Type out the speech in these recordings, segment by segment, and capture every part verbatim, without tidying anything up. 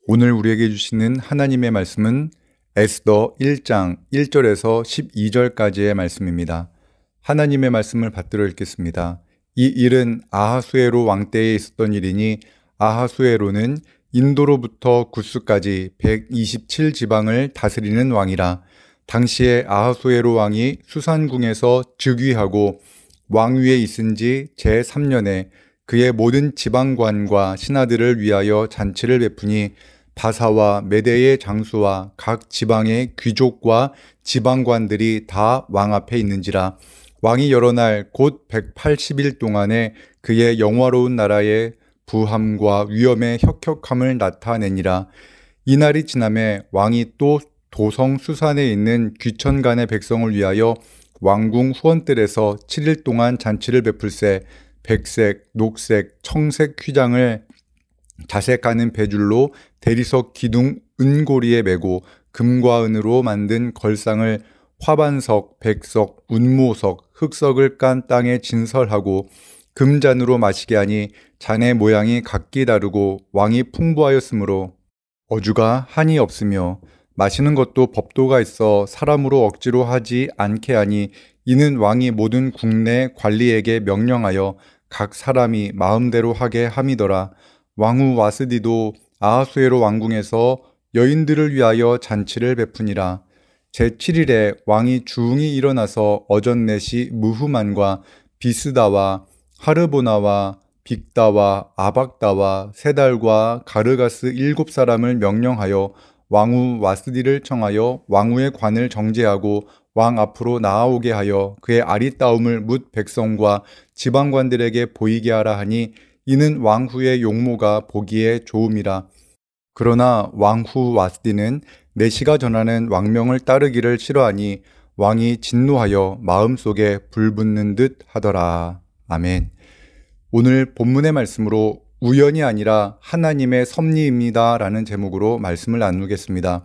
오늘 우리에게 주시는 하나님의 말씀은 에스더 일 장 일 절에서 십이 절까지의 말씀입니다. 하나님의 말씀을 받들어 읽겠습니다. 이 일은 아하수에로 왕 때에 있었던 일이니 아하수에로는 인도로부터 구스까지 백이십칠 지방을 다스리는 왕이라. 당시에 아하수에로 왕이 수산궁에서 즉위하고 왕위에 있은 지 제삼 년에 그의 모든 지방관과 신하들을 위하여 잔치를 베푸니 바사와 메대의 장수와 각 지방의 귀족과 지방관들이 다 왕 앞에 있는지라. 왕이 여러 날 곧 백팔십 일 동안에 그의 영화로운 나라의 부함과 위엄의 혁혁함을 나타내니라. 이날이 지남에 왕이 또 도성 수산에 있는 귀천간의 백성을 위하여 왕궁 후원뜰에서 칠 일 동안 잔치를 베풀세 백색, 녹색, 청색 휘장을 자색하는 배줄로 대리석 기둥 은고리에 메고 금과 은으로 만든 걸상을 화반석, 백석, 운모석, 흑석을 깐 땅에 진설하고 금잔으로 마시게 하니 잔의 모양이 각기 다르고 왕이 풍부하였으므로 어주가 한이 없으며 마시는 것도 법도가 있어 사람으로 억지로 하지 않게 하니 이는 왕이 모든 국내 관리에게 명령하여 각 사람이 마음대로 하게 함이더라. 왕후 와스디도 아하수에로 왕궁에서 여인들을 위하여 잔치를 베푸니라. 제칠 일에 왕이 주웅이 일어나서 어전넷이 무후만과 비스다와 하르보나와 빅다와 아박다와 세달과 가르가스 일곱 사람을 명령하여 왕후 와스디를 청하여 왕후의 관을 정제하고 왕 앞으로 나아오게 하여 그의 아리따움을 뭇 백성과 지방관들에게 보이게 하라 하니 이는 왕후의 용모가 보기에 좋음이라. 그러나 왕후 와스디는 내시가 전하는 왕명을 따르기를 싫어하니 왕이 진노하여 마음속에 불붙는 듯 하더라. 아멘. 오늘 본문의 말씀으로 우연이 아니라 하나님의 섭리입니다 라는 제목으로 말씀을 나누겠습니다.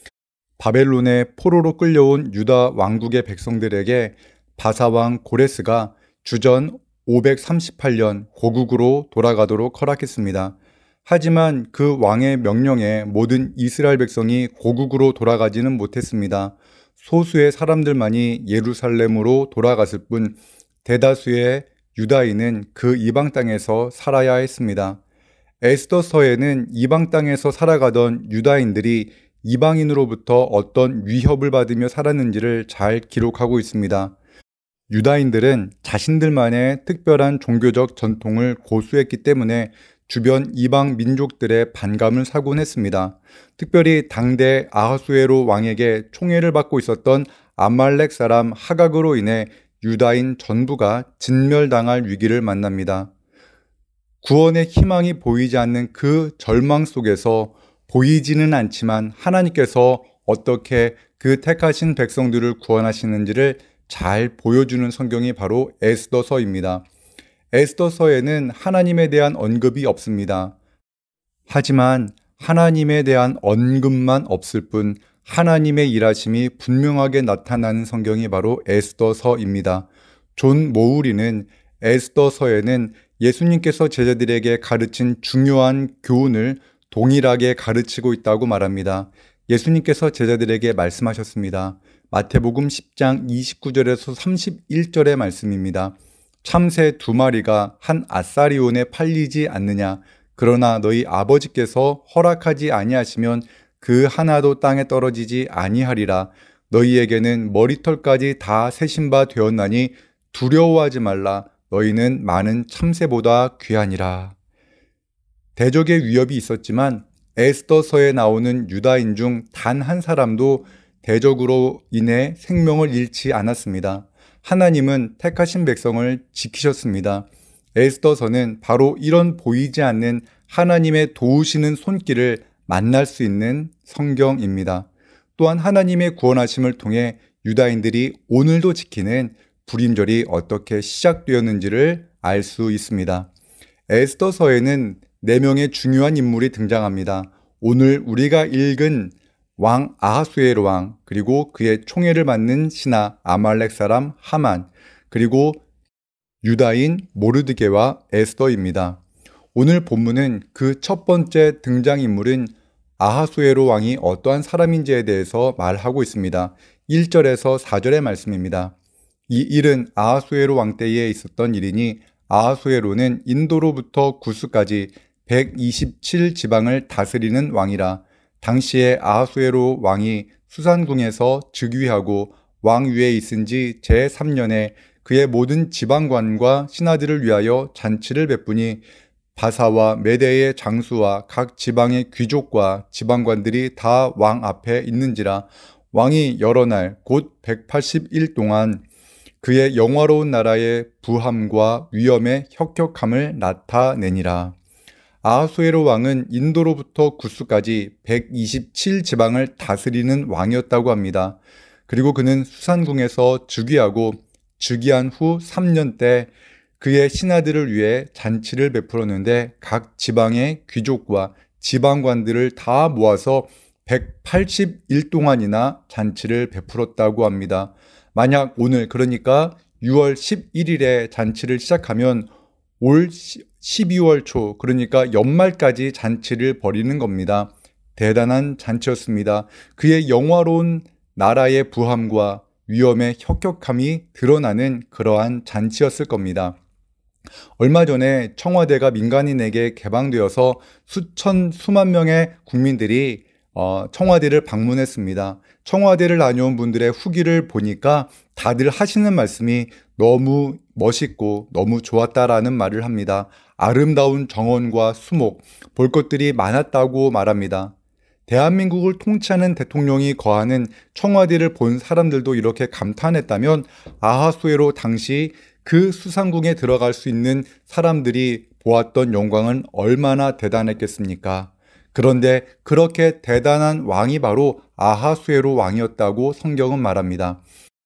바벨론의 포로로 끌려온 유다 왕국의 백성들에게 바사왕 고레스가 주전 오백삼십팔 년 고국으로 돌아가도록 허락했습니다. 하지만 그 왕의 명령에 모든 이스라엘 백성이 고국으로 돌아가지는 못했습니다. 소수의 사람들만이 예루살렘으로 돌아갔을 뿐 대다수의 유다인은 그 이방 땅에서 살아야 했습니다. 에스더서에는 이방 땅에서 살아가던 유다인들이 이방인으로부터 어떤 위협을 받으며 살았는지를 잘 기록하고 있습니다. 유다인들은 자신들만의 특별한 종교적 전통을 고수했기 때문에 주변 이방 민족들의 반감을 사곤 했습니다. 특별히 당대 아하수에로 왕에게 총애를 받고 있었던 아말렉 사람 하각으로 인해 유다인 전부가 진멸당할 위기를 만납니다. 구원의 희망이 보이지 않는 그 절망 속에서 보이지는 않지만 하나님께서 어떻게 그 택하신 백성들을 구원하시는지를 잘 보여주는 성경이 바로 에스더서입니다. 에스더서에는 하나님에 대한 언급이 없습니다. 하지만 하나님에 대한 언급만 없을 뿐 하나님의 일하심이 분명하게 나타나는 성경이 바로 에스더서입니다. 존 모우리는 에스더서에는 예수님께서 제자들에게 가르친 중요한 교훈을 동일하게 가르치고 있다고 말합니다. 예수님께서 제자들에게 말씀하셨습니다. 마태복음 십 장 이십구 절에서 삼십일 절의 말씀입니다. 참새 두 마리가 한 아사리온에 팔리지 않느냐? 그러나 너희 아버지께서 허락하지 아니하시면 그 하나도 땅에 떨어지지 아니하리라. 너희에게는 머리털까지 다 세신 바 되었나니 두려워하지 말라. 너희는 많은 참새보다 귀하니라. 대적의 위협이 있었지만 에스더서에 나오는 유다인 중 단 한 사람도 대적으로 인해 생명을 잃지 않았습니다. 하나님은 택하신 백성을 지키셨습니다. 에스더서는 바로 이런 보이지 않는 하나님의 도우시는 손길을 만날 수 있는 성경입니다. 또한 하나님의 구원하심을 통해 유다인들이 오늘도 지키는 불임절이 어떻게 시작되었는지를 알 수 있습니다. 에스더서에는 네 명의 중요한 인물이 등장합니다. 오늘 우리가 읽은 왕 아하수에로 왕, 그리고 그의 총애를 받는 신하 아말렉 사람 하만, 그리고 유다인 모르드게와 에스더입니다. 오늘 본문은 그 첫 번째 등장인물인 아하수에로 왕이 어떠한 사람인지에 대해서 말하고 있습니다. 일 절에서 사 절의 말씀입니다. 이 일은 아하수에로 왕 때에 있었던 일이니 아하수에로는 인도로부터 구스까지 백이십칠 지방을 다스리는 왕이라. 당시에 아하수에로 왕이 수산궁에서 즉위하고 왕위에 있은 지 제삼 년에 그의 모든 지방관과 신하들을 위하여 잔치를 베푸니 바사와 메대의 장수와 각 지방의 귀족과 지방관들이 다 왕 앞에 있는지라. 왕이 여러 날 곧 백팔십 일 동안 그의 영화로운 나라의 부함과 위엄의 혁혁함을 나타내니라. 아하수에로 왕은 인도로부터 구스까지 백이십칠 지방을 다스리는 왕이었다고 합니다. 그리고 그는 수산궁에서 즉위하고 즉위한 후 삼 년 때 그의 신하들을 위해 잔치를 베풀었는데 각 지방의 귀족과 지방관들을 다 모아서 백팔십 일 동안이나 잔치를 베풀었다고 합니다. 만약 오늘 그러니까 유월 십일일에 잔치를 시작하면 올 십이월 초 그러니까 연말까지 잔치를 벌이는 겁니다. 대단한 잔치였습니다. 그의 영화로운 나라의 부함과 위엄의 혁혁함이 드러나는 그러한 잔치였을 겁니다. 얼마 전에 청와대가 민간인에게 개방되어서 수천 수만 명의 국민들이 어, 청와대를 방문했습니다. 청와대를 다녀온 분들의 후기를 보니까 다들 하시는 말씀이 너무 멋있고 너무 좋았다라는 말을 합니다. 아름다운 정원과 수목, 볼 것들이 많았다고 말합니다. 대한민국을 통치하는 대통령이 거하는 청와대를 본 사람들도 이렇게 감탄했다면 아하수에로 당시 그 수상궁에 들어갈 수 있는 사람들이 보았던 영광은 얼마나 대단했겠습니까? 그런데 그렇게 대단한 왕이 바로 아하수에로 왕이었다고 성경은 말합니다.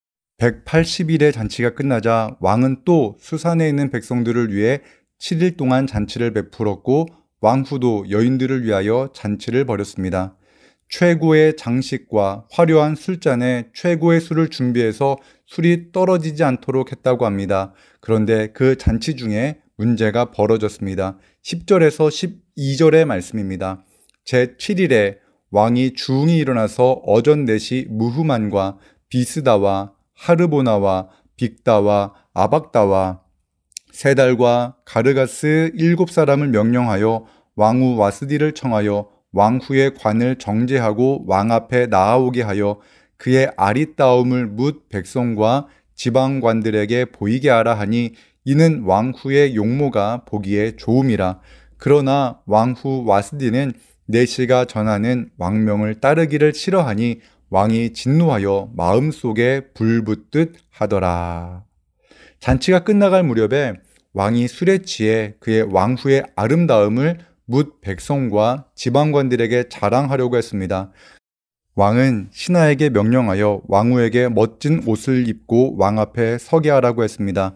백팔십 일의 잔치가 끝나자 왕은 또 수산에 있는 백성들을 위해 칠 일 동안 잔치를 베풀었고 왕후도 여인들을 위하여 잔치를 벌였습니다. 최고의 장식과 화려한 술잔에 최고의 술을 준비해서 술이 떨어지지 않도록 했다고 합니다. 그런데 그 잔치 중에 문제가 벌어졌습니다. 십 절에서 십이 절의 말씀입니다. 제칠 일에 왕이 주웅이 일어나서 어전 넷이 무후만과 비스다와 하르보나와 빅다와 아박다와 세달과 가르가스 일곱 사람을 명령하여 왕후 와스디를 청하여 왕후의 관을 정제하고 왕 앞에 나아오게 하여 그의 아리따움을 묻 백성과 지방관들에게 보이게 하라 하니 이는 왕후의 용모가 보기에 좋음이라. 그러나 왕후 와스디는 내시가 전하는 왕명을 따르기를 싫어하니 왕이 진노하여 마음속에 불붙듯 하더라. 잔치가 끝나갈 무렵에 왕이 술에 취해 그의 왕후의 아름다움을 묻 백성과 지방관들에게 자랑하려고 했습니다. 왕은 신하에게 명령하여 왕후에게 멋진 옷을 입고 왕 앞에 서게 하라고 했습니다.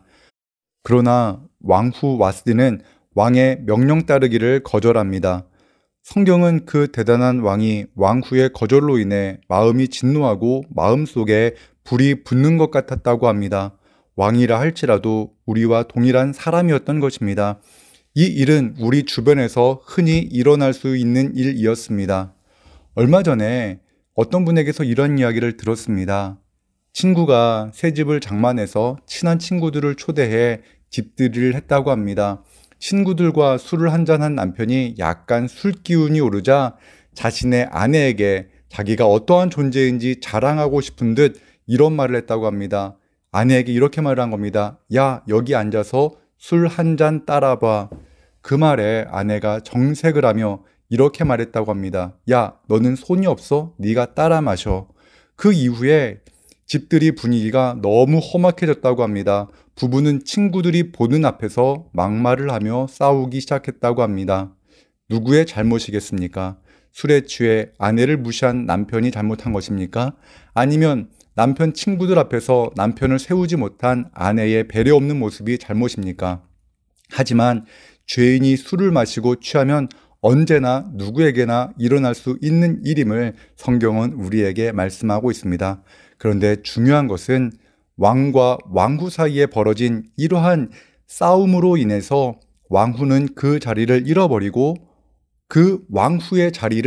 그러나 왕후 와스디는 왕의 명령 따르기를 거절합니다. 성경은 그 대단한 왕이 왕후의 거절로 인해 마음이 진노하고 마음속에 불이 붙는 것 같았다고 합니다. 왕이라 할지라도 우리와 동일한 사람이었던 것입니다. 이 일은 우리 주변에서 흔히 일어날 수 있는 일이었습니다. 얼마 전에 어떤 분에게서 이런 이야기를 들었습니다. 친구가 새 집을 장만해서 친한 친구들을 초대해 집들이를 했다고 합니다. 친구들과 술을 한잔한 남편이 약간 술 기운이 오르자 자신의 아내에게 자기가 어떠한 존재인지 자랑하고 싶은 듯 이런 말을 했다고 합니다. 아내에게 이렇게 말을 한 겁니다. 야, 여기 앉아서 술 한 잔 따라봐. 그 말에 아내가 정색을 하며 이렇게 말했다고 합니다. 야, 너는 손이 없어? 네가 따라 마셔. 그 이후에 집들이 분위기가 너무 험악해졌다고 합니다. 부부는 친구들이 보는 앞에서 막말을 하며 싸우기 시작했다고 합니다. 누구의 잘못이겠습니까? 술에 취해 아내를 무시한 남편이 잘못한 것입니까? 아니면 남편 친구들 앞에서 남편을 세우지 못한 아내의 배려 없는 모습이 잘못입니까? 하지만 죄인이 술을 마시고 취하면 언제나 누구에게나 일어날 수 있는 일임을 성경은 우리에게 말씀하고 있습니다. 그런데 중요한 것은 왕과 왕후 사이에 벌어진 이러한 싸움으로 인해서 왕후는 그 자리를 잃어버리고 그 왕후의 자리를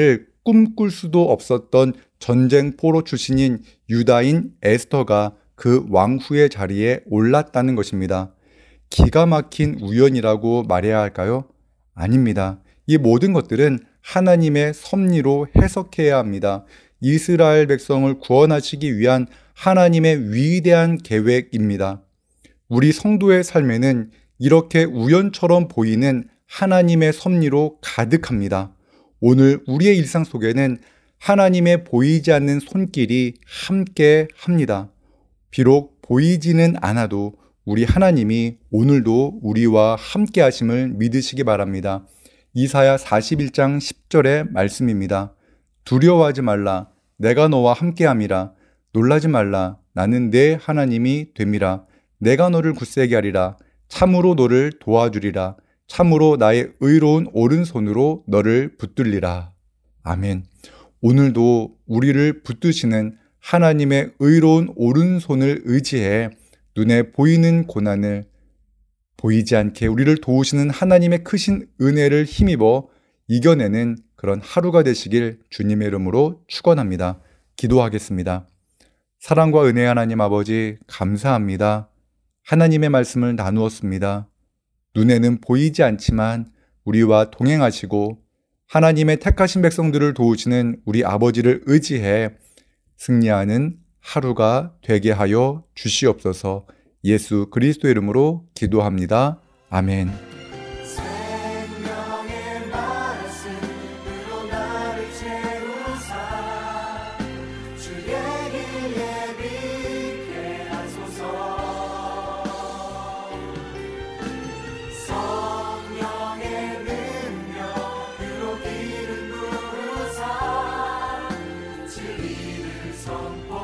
꿈꿀 수도 없었던 전쟁 포로 출신인 유다인 에스더가 그 왕후의 자리에 올랐다는 것입니다. 기가 막힌 우연이라고 말해야 할까요? 아닙니다. 이 모든 것들은 하나님의 섭리로 해석해야 합니다. 이스라엘 백성을 구원하시기 위한 하나님의 위대한 계획입니다. 우리 성도의 삶에는 이렇게 우연처럼 보이는 하나님의 섭리로 가득합니다. 오늘 우리의 일상 속에는 하나님의 보이지 않는 손길이 함께 합니다. 비록 보이지는 않아도 우리 하나님이 오늘도 우리와 함께 하심을 믿으시기 바랍니다. 이사야 사십일 장 십 절의 말씀입니다. 두려워하지 말라. 내가 너와 함께함이라. 놀라지 말라. 나는 내 하나님이 됨이라. 내가 너를 굳세게 하리라. 참으로 너를 도와주리라. 참으로 나의 의로운 오른손으로 너를 붙들리라. 아멘. 오늘도 우리를 붙드시는 하나님의 의로운 오른손을 의지해 눈에 보이는 고난을 보이지 않게 우리를 도우시는 하나님의 크신 은혜를 힘입어 이겨내는 그런 하루가 되시길 주님의 이름으로 축원합니다. 기도하겠습니다. 사랑과 은혜 하나님 아버지 감사합니다. 하나님의 말씀을 나누었습니다. 눈에는 보이지 않지만 우리와 동행하시고 하나님의 택하신 백성들을 도우시는 우리 아버지를 의지해 승리하는 하루가 되게 하여 주시옵소서. 예수 그리스도의 이름으로 기도합니다. 아멘. 생명의 말씀으로 나를 채우사 주의 길 예비케 하소서. 성령의 능력으로 길을 부르사 진리를 선포